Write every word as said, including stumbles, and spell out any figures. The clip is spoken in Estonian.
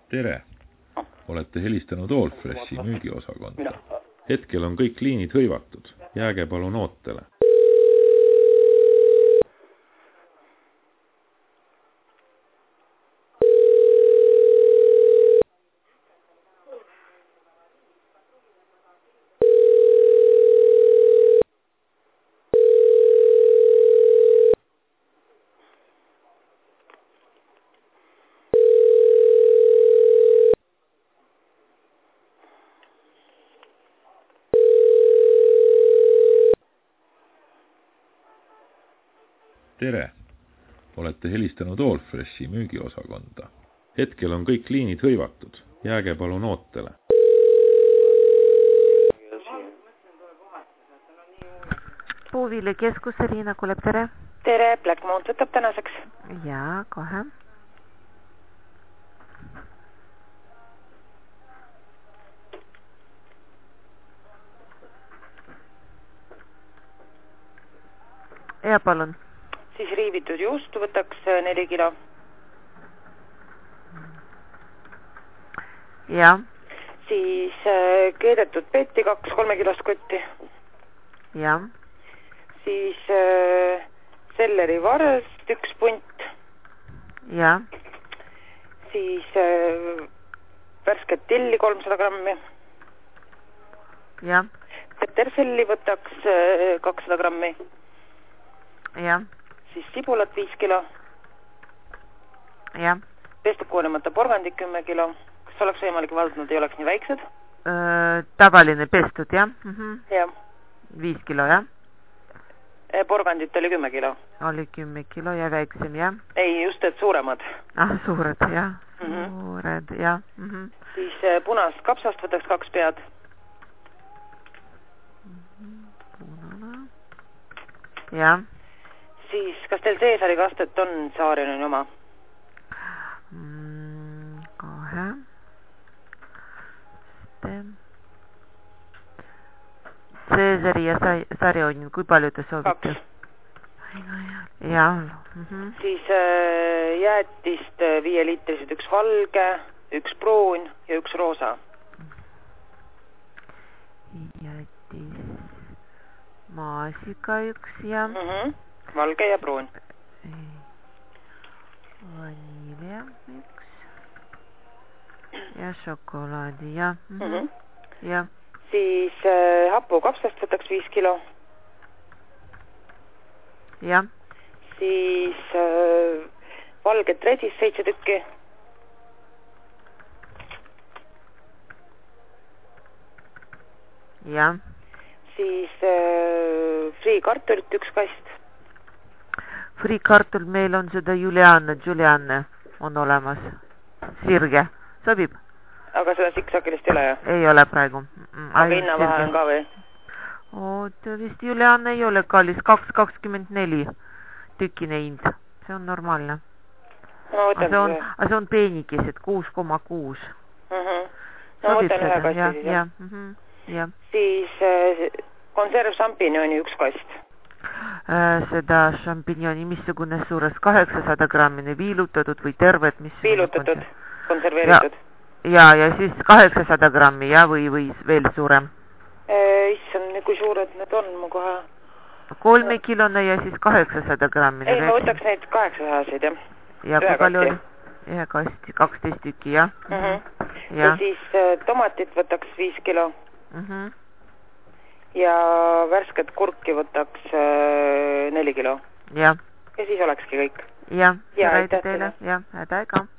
Tere! Olete helistanud Allfreshi müügiosakonda. Hetkel on kõik liinid hõivatud. Jääge palun ootele. Tere! Olete helistanud Allfreshi müügiosakonda. Hetkel on kõik liinid hõivatud. Jääge palun ootele. Puuviili keskus, Riina kuuleb, tere. Tere, Blackmount võtab tänaseks. Jaa, kohe. Ja palun. Siis riivitud juustu võtaks neli kilo. Ja. Siis keedetud petti kaks kolme kilost kotti. Ja. Siis äh, selleri varst üks punt. Ja. Siis äh, värsket tilli kolmsada grammi. Ja. Peterselli võtaks äh, kakssada grammi. Ja. Siis sibulat viis kilo. Ja. Pestud kuolemata porgandid kümme kilo. Kas oleks võimalik valdnud, ei oleks nii väiksed? Öö, tavaline pestud, jah? Mhm. Jah. Viis kilo, jah? Porgandit oli kümme kilo. Oli kümme kilo ja väiksem, jah? Ei, just et suuremad. Ah, suured, jah. Mm -hmm. Suured, jah. Mm -hmm. Siis punast kapsast võtaks kaks pead. Punane. Jah. Siis, kas teil Seesari kastet on Saarinen oma? Mm, kohe. Seesari ja Sarionin, kui palju te soovite? Kaks. Ja. Mm -hmm. Siis äh, jäätist viieliitrised, üks valge, üks pruun ja üks roosa. Jäätis maasika üks ja... Mm -hmm. Valge ja pruun. Vanilja üks. Ja šokolaadi, ja. Mm -hmm. Mm -hmm. Ja. Siis äh, hapu kapsast võtaks viis kilo. Ja. Siis äh, valget redist seitse tükki. Ja. Siis äh, friikartulit üks kast. Friikartul meil on seda Julianne, Julianne on olemas. Sirge, sobib? Aga seda siksakilist ei ole, jah? Ei ole praegu. Aga hinna vahe on ka või? Oot, vist Julianne ei ole kallis, kaks kakskümmend neli tükine hind. See on normaalne. Ma võtan see on, see on peenikesed, kuus koma kuus. Ma võtan ühe kasti siis, jah? Ja. Siis äh, konserv šampinjoni üks kast. Äh, seda šampinjoni missugune suures kaheksasada grammine viilutatud või terved? Viilutatud, konserveeritud. Ja, ja, ja siis kaheksasada grammi, ja, või, või veel suurem? Äh, issand, kui suured need on mu kohe? Kolme kilone ja siis kaheksasada grammine. Ei, ma võtaks neid kaheksasajaseid, jah. Ja kui palju oli? Ühe kasti, kaksteist tükki, jah? Mm -hmm. ja. ja siis äh, tomatit võtaks viis kilo. Mm -hmm. Ja värsket kurki võtaks äh, neli kilo. Ja. Ja siis olekski kõik. Ja, ja aitäh teile. Ja, häda ega.